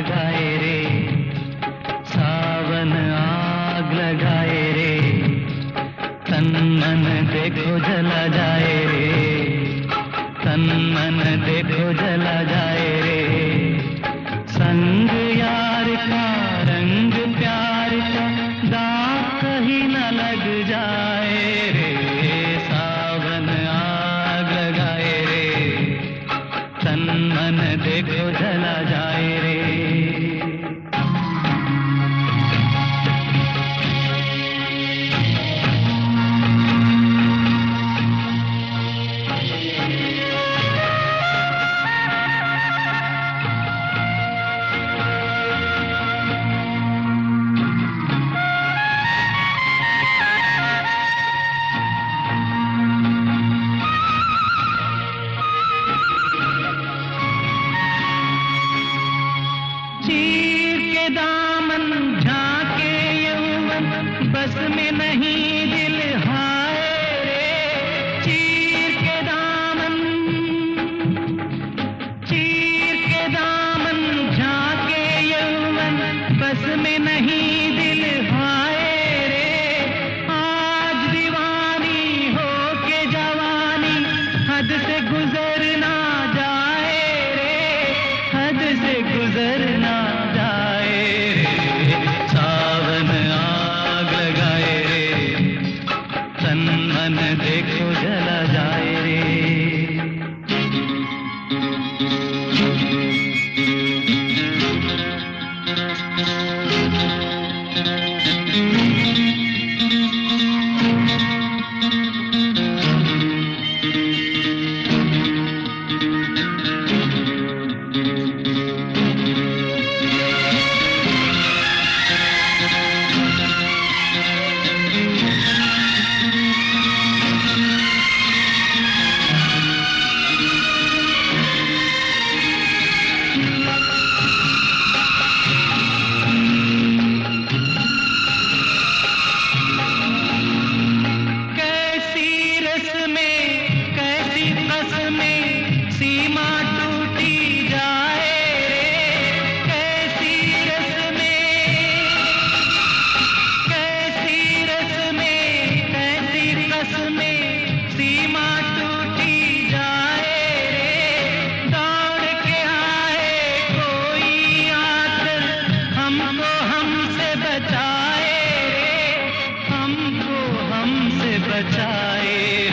लगाए रे, सावन आग लगाए रे, तन मन देखो जला जाए रे, तन मन देखो जला जाए रे। संग यार का रंग प्यार का दाग कहीं न लग जाए रे, सावन आग लगाए रे, तन मन देखो जला जाए रे। चीर के दामन झांके यौवन, बस में नहीं दिल हाय रे। चीर के दामन झांके यौवन, बस में नहीं दिल हाय रे। आज दीवानी हो के जवानी हद से गुजर ना जाए रे, हद से गुजर ना जाए रे। सावन आग लगाए रे, तन मन देखो जला जाए रे। सीमा टूटी जाए रे, कैसी रस कैसी रस में सीमा टूटी जाए रे। दौड़ के आए कोई आकर हमको हमसे बचाए रे, हमको हमसे बचाए